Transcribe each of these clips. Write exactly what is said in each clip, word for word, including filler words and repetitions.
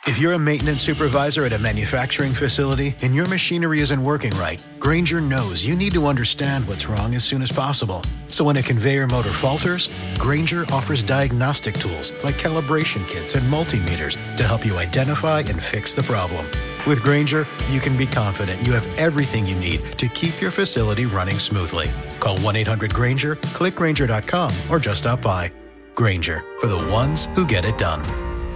If you're a maintenance supervisor at a manufacturing facility and your machinery isn't working right, Grainger knows you need to understand what's wrong as soon as possible. So when a conveyor motor falters, Grainger offers diagnostic tools like calibration kits and multimeters to help you identify and fix the problem. With Grainger, you can be confident you have everything you need to keep your facility running smoothly. Call one eight hundred Grainger, click Grainger dot com, or just stop by. Grainger, for the ones who get it done.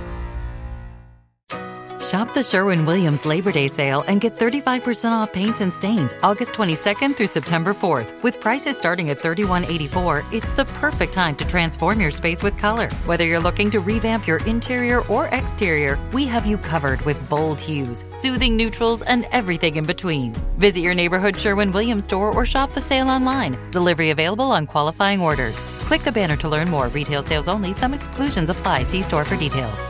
Shop the Sherwin-Williams Labor Day sale and get thirty-five percent off paints and stains August twenty-second through September fourth. With prices starting at thirty-one eighty-four, it's the perfect time to transform your space with color. Whether you're looking to revamp your interior or exterior, we have you covered with bold hues, soothing neutrals, and everything in between. Visit your neighborhood Sherwin-Williams store or shop the sale online. Delivery available on qualifying orders. Click the banner to learn more. Retail sales only. Some exclusions apply. See store for details.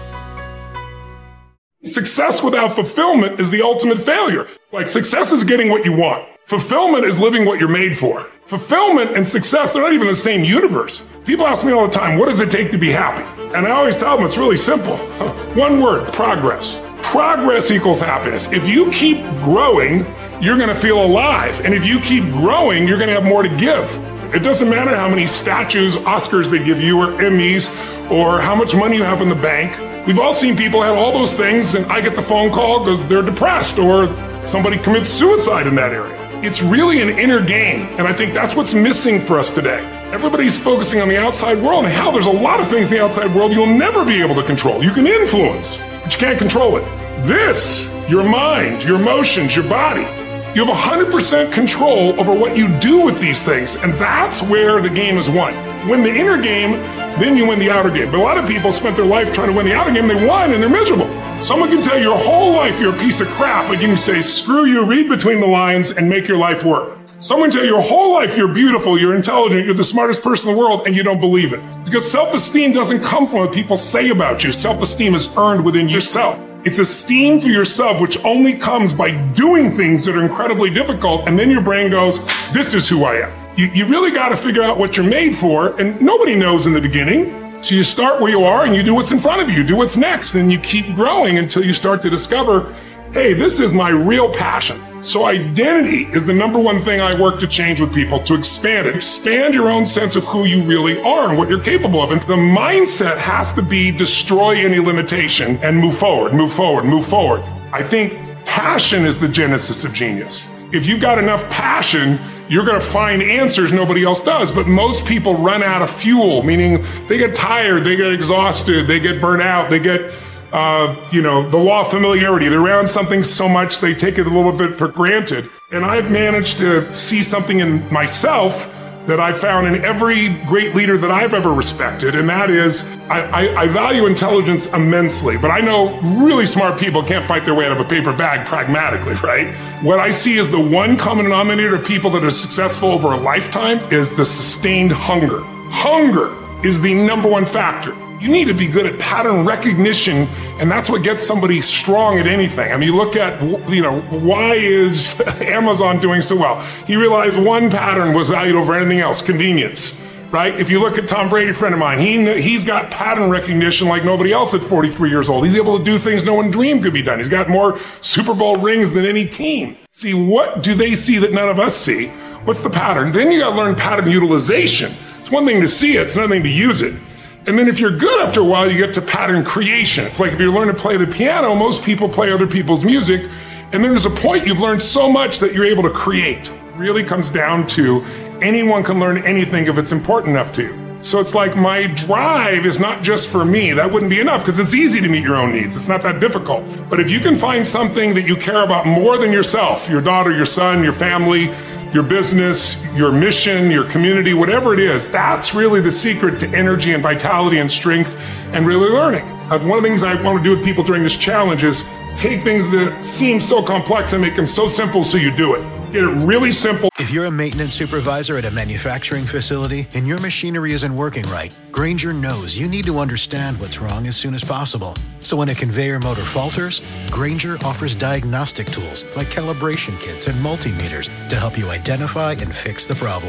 Success without fulfillment is the ultimate failure. Like, success is getting what you want. Fulfillment is living what you're made for. Fulfillment and success, they're not even in the same universe. People ask me all the time, what does it take to be happy? And I always tell them it's really simple. One word, progress. Progress equals happiness. If you keep growing, you're going to feel alive. And if you keep growing, you're going to have more to give. It doesn't matter how many statues, Oscars they give you, or Emmys, or how much money you have in the bank. We've all seen people have all those things, and I get the phone call because they're depressed, or somebody commits suicide in that area. It's really an inner game, and I think that's what's missing for us today. Everybody's focusing on the outside world, and how there's a lot of things in the outside world you'll never be able to control. You can influence, but you can't control it. This, your mind, your emotions, your body, you have one hundred percent control over what you do with these things, and that's where the game is won. Win the inner game, then you win the outer game. But a lot of people spent their life trying to win the outer game, they won, and they're miserable. Someone can tell you your whole life you're a piece of crap, but you can say, screw you, read between the lines, and make your life work. Someone tell you your whole life you're beautiful, you're intelligent, you're the smartest person in the world, and you don't believe it. Because self-esteem doesn't come from what people say about you. Self-esteem is earned within yourself. It's esteem for yourself, which only comes by doing things that are incredibly difficult, and then your brain goes, this is who I am. You, you really got to figure out what you're made for, and nobody knows in the beginning. So you start where you are, and you do what's in front of you. You do what's next, and you keep growing until you start to discover, hey, this is my real passion. So identity is the number one thing I work to change with people, to expand it. Expand your own sense of who you really are and what you're capable of. And the mindset has to be destroy any limitation and move forward, move forward, move forward. I think passion is the genesis of genius. If you've got enough passion, you're going to find answers nobody else does. But most people run out of fuel, meaning they get tired, they get exhausted, they get burnt out, they get Uh, you know, the law of familiarity. They're around something so much they take it a little bit for granted. And I've managed to see something in myself that I found in every great leader that I've ever respected, and that is I, I, I value intelligence immensely, but I know really smart people can't fight their way out of a paper bag pragmatically, right? What I see as the one common denominator of people that are successful over a lifetime is the sustained hunger. Hunger is the number one factor. You need to be good at pattern recognition, and that's what gets somebody strong at anything. I mean, you look at, you know, why is Amazon doing so well? He realized one pattern was valued over anything else, convenience, right? If you look at Tom Brady, a friend of mine, he, he's got pattern recognition like nobody else at forty-three years old. He's able to do things no one dreamed could be done. He's got more Super Bowl rings than any team. See, what do they see that none of us see? What's the pattern? Then you got to learn pattern utilization. It's one thing to see it, it's another thing to use it. And then if you're good after a while, you get to pattern creation. It's like if you learn to play the piano, most people play other people's music. And then there's a point you've learned so much that you're able to create. It really comes down to anyone can learn anything if it's important enough to you. So it's like my drive is not just for me. That wouldn't be enough because it's easy to meet your own needs. It's not that difficult. But if you can find something that you care about more than yourself, your daughter, your son, your family, your business, your mission, your community, whatever it is, that's really the secret to energy and vitality and strength and really learning. Uh, one of the things I want to do with people during this challenge is take things that seem so complex and make them so simple so you do it. Get it really simple. If you're a maintenance supervisor at a manufacturing facility and your machinery isn't working right, Grainger knows you need to understand what's wrong as soon as possible. So when a conveyor motor falters, Grainger offers diagnostic tools like calibration kits and multimeters to help you identify and fix the problem.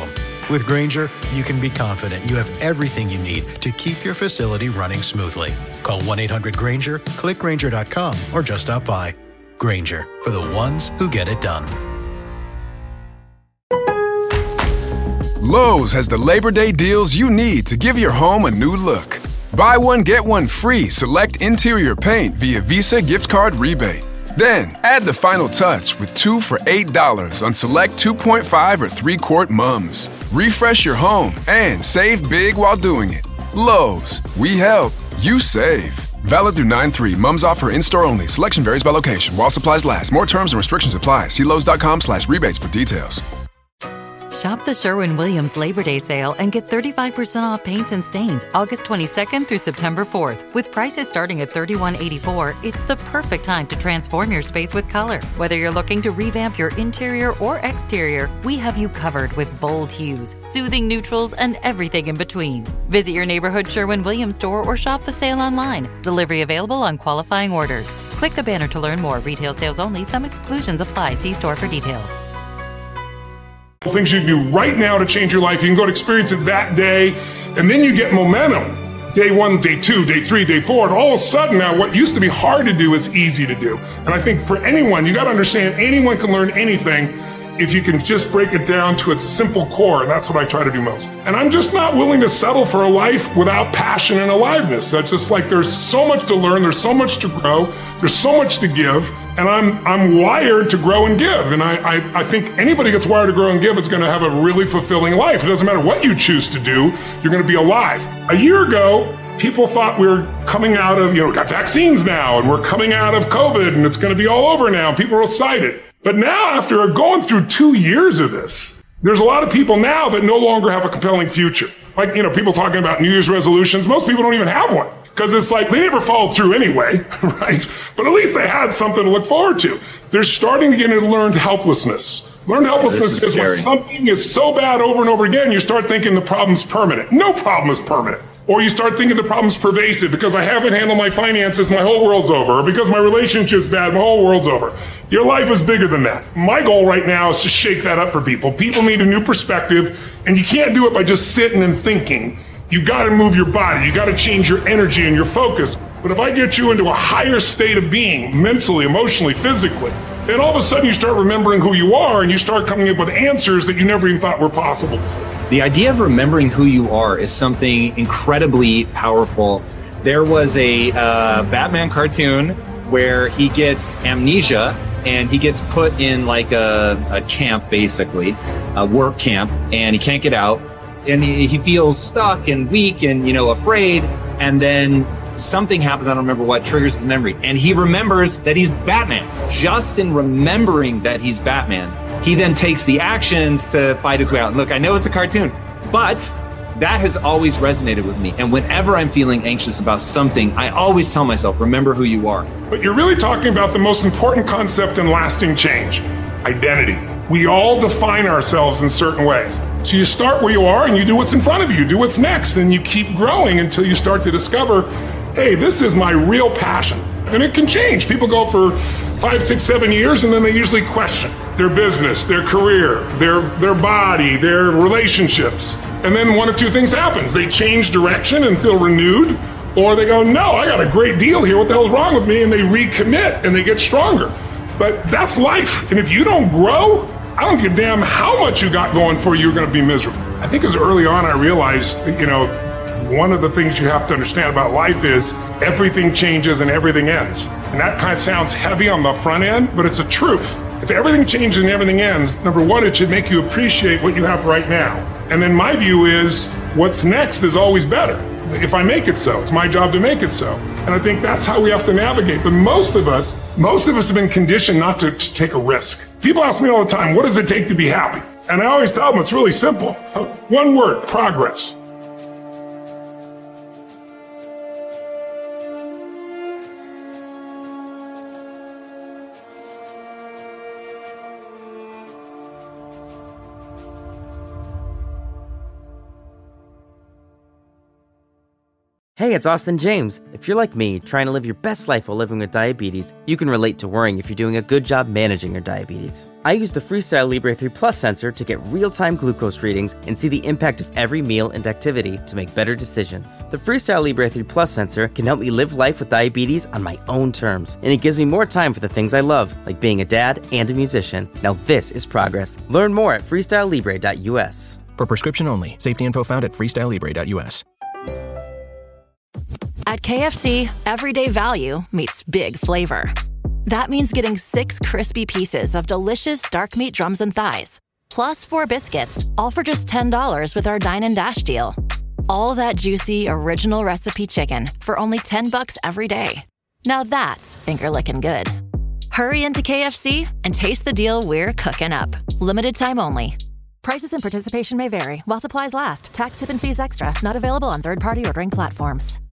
With Grainger, you can be confident you have everything you need to keep your facility running smoothly. Call one eight hundred Grainger, click Grainger dot com, or just stop by. Grainger, for the ones who get it done. Lowe's has the Labor Day deals you need to give your home a new look. Buy one, get one free select interior paint via Visa gift card rebate. Then, add the final touch with two for eight dollars on select two point five or three quart mums. Refresh your home and save big while doing it. Lowe's, we help, you save. Valid through nine three. Mums offer in-store only. Selection varies by location. While supplies last. More terms and restrictions apply. See Lowe's.com slash rebates for details. Shop the Sherwin-Williams Labor Day sale and get thirty-five percent off paints and stains August twenty-second through September fourth. With prices starting at thirty-one eighty-four, it's the perfect time to transform your space with color. Whether you're looking to revamp your interior or exterior, we have you covered with bold hues, soothing neutrals, and everything in between. Visit your neighborhood Sherwin-Williams store or shop the sale online. Delivery available on qualifying orders. Click the banner to learn more. Retail sales only. Some exclusions apply. See store for details. Things you can do right now to change your life. You can go to experience it that day, and then you get momentum. Day one, day two, day three, day four, and all of a sudden now what used to be hard to do is easy to do. And I think for anyone, you got to understand anyone can learn anything if you can just break it down to its simple core, and that's what I try to do most. And I'm just not willing to settle for a life without passion and aliveness. That's just like there's so much to learn, there's so much to grow, there's so much to give, and I'm I'm wired to grow and give. And I, I, I think anybody gets wired to grow and give is going to have a really fulfilling life. It doesn't matter what you choose to do, you're going to be alive. A year ago, people thought we were coming out of, you know, we got vaccines now, and we're coming out of COVID, and it's going to be all over now. People are excited. But now, after going through two years of this, there's a lot of people now that no longer have a compelling future. Like, you know, people talking about New Year's resolutions. Most people don't even have one because it's like they never followed through anyway, right? But at least they had something to look forward to. They're starting to get into learned helplessness. Learned helplessness is, is when something is so bad over and over again, you start thinking the problem's permanent. No problem is permanent. Or you start thinking the problem's pervasive because I haven't handled my finances, my whole world's over. Or because my relationship's bad, my whole world's over. Your life is bigger than that. My goal right now is to shake that up for people. People need a new perspective, and you can't do it by just sitting and thinking. You gotta move your body. You gotta change your energy and your focus. But if I get you into a higher state of being, mentally, emotionally, physically, then all of a sudden you start remembering who you are and you start coming up with answers that you never even thought were possible. The idea of remembering who you are is something incredibly powerful. There was a uh, Batman cartoon where he gets amnesia and he gets put in like a, a camp, basically, a work camp, and he can't get out. And he, he feels stuck and weak and, you know, afraid. And then something happens, I don't remember what, triggers his memory. And he remembers that he's Batman. Just in remembering that he's Batman, he then takes the actions to fight his way out. And look, I know it's a cartoon, but that has always resonated with me. And whenever I'm feeling anxious about something, I always tell myself, remember who you are. But you're really talking about the most important concept in lasting change, identity. We all define ourselves in certain ways. So you start where you are and you do what's in front of you, you do what's next, and you keep growing until you start to discover, hey, this is my real passion. And it can change. People go for five, six, seven years, and then they usually question their business, their career, their their body, their relationships. And then one of two things happens. They change direction and feel renewed, or they go, no, I got a great deal here. What the hell's wrong with me? And they recommit and they get stronger. But that's life. And if you don't grow, I don't give a damn how much you got going for you, you're going to be miserable. I think as early on I realized that, you know, one of the things you have to understand about life is everything changes and everything ends. And that kind of sounds heavy on the front end, but it's a truth. If everything changes and everything ends, number one, it should make you appreciate what you have right now. And then my view is what's next is always better. If I make it so, it's my job to make it so. And I think that's how we have to navigate. But most of us, most of us have been conditioned not to, to take a risk. People ask me all the time, what does it take to be happy? And I always tell them it's really simple. One word, progress. Hey, it's Austin James. If you're like me, trying to live your best life while living with diabetes, you can relate to worrying if you're doing a good job managing your diabetes. I use the Freestyle Libre three Plus sensor to get real-time glucose readings and see the impact of every meal and activity to make better decisions. The Freestyle Libre three Plus sensor can help me live life with diabetes on my own terms, and it gives me more time for the things I love, like being a dad and a musician. Now this is progress. Learn more at freestyle libre dot u s. For prescription only. Safety info found at freestyle libre dot u s. At K F C, everyday value meets big flavor. That means getting six crispy pieces of delicious dark meat drums and thighs, plus four biscuits, all for just ten dollars with our Dine and Dash deal. All that juicy, original recipe chicken for only ten bucks every day. Now that's finger-licking good. Hurry into K F C and taste the deal we're cooking up. Limited time only. Prices and participation may vary while supplies last. Tax, tip, and fees extra. Not available on third-party ordering platforms.